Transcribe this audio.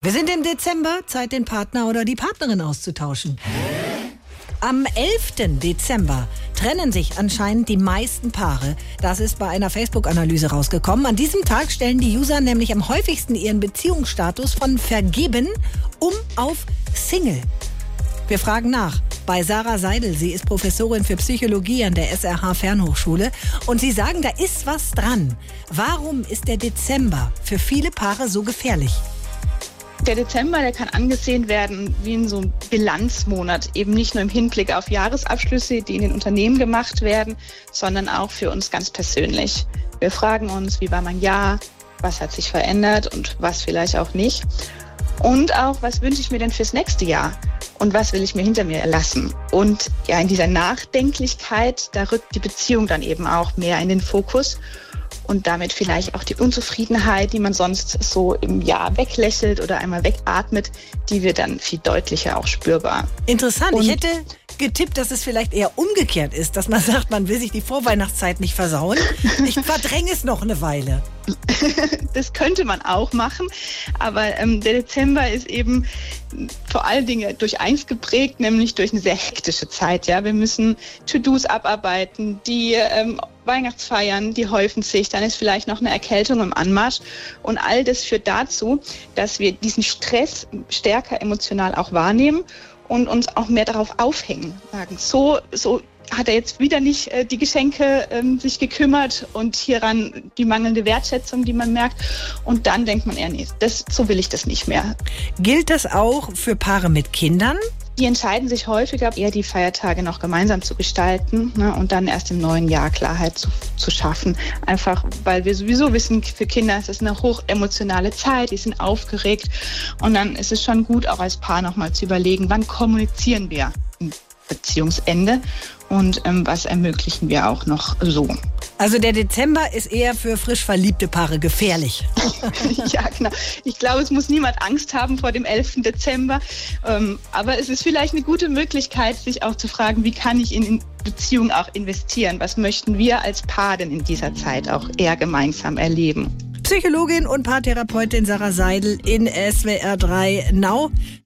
Wir sind im Dezember, Zeit den Partner oder die Partnerin auszutauschen. Am 11. Dezember trennen sich anscheinend die meisten Paare. Das ist bei einer Facebook-Analyse rausgekommen. An diesem Tag stellen die User nämlich am häufigsten ihren Beziehungsstatus von vergeben auf Single. Wir fragen nach bei Sarah Seidel. Sie ist Professorin für Psychologie an der SRH Fernhochschule. Und Sie sagen, da ist was dran. Warum ist der Dezember für viele Paare so gefährlich? Der Dezember, der kann angesehen werden wie in so einem Bilanzmonat, eben nicht nur im Hinblick auf Jahresabschlüsse, die in den Unternehmen gemacht werden, sondern auch für uns ganz persönlich. Wir fragen uns, wie war mein Jahr, was hat sich verändert und was vielleicht auch nicht. Und auch, was wünsche ich mir denn fürs nächste Jahr und was will ich mir hinter mir lassen. Und ja, in dieser Nachdenklichkeit, da rückt die Beziehung dann eben auch mehr in den Fokus. Und damit vielleicht auch die Unzufriedenheit, die man sonst so im Jahr weglächelt oder einmal wegatmet, die wird dann viel deutlicher auch spürbar. Interessant. Ich hätte getippt, dass es vielleicht eher umgekehrt ist, dass man sagt, man will sich die Vorweihnachtszeit nicht versauen. Ich verdränge es noch eine Weile. Das könnte man auch machen, aber der Dezember ist eben vor allen Dingen durch eins geprägt, nämlich durch eine sehr hektische Zeit. Ja, wir müssen To-Dos abarbeiten, die Weihnachtsfeiern, die häufen sich, dann ist vielleicht noch eine Erkältung im Anmarsch und all das führt dazu, dass wir diesen Stress stärker emotional auch wahrnehmen und uns auch mehr darauf aufhängen, sagen, so hat er jetzt wieder nicht die Geschenke sich gekümmert und hieran die mangelnde Wertschätzung, die man merkt. Und dann denkt man eher, nee, so will ich das nicht mehr. Gilt das auch für Paare mit Kindern? Die entscheiden sich häufiger, eher die Feiertage noch gemeinsam zu gestalten, ne, und dann erst im neuen Jahr Klarheit zu schaffen. Einfach, weil wir sowieso wissen, für Kinder ist es eine hochemotionale Zeit, die sind aufgeregt. Und dann ist es schon gut, auch als Paar nochmal zu überlegen, wann kommunizieren wir im Beziehungsende und was ermöglichen wir auch noch so. Also der Dezember ist eher für frisch verliebte Paare gefährlich. Ja, genau. Ich glaube, es muss niemand Angst haben vor dem 11. Dezember. Aber es ist vielleicht eine gute Möglichkeit, sich auch zu fragen, wie kann ich in Beziehungen auch investieren? Was möchten wir als Paar denn in dieser Zeit auch eher gemeinsam erleben? Psychologin und Paartherapeutin Sarah Seidel in SWR 3 Now.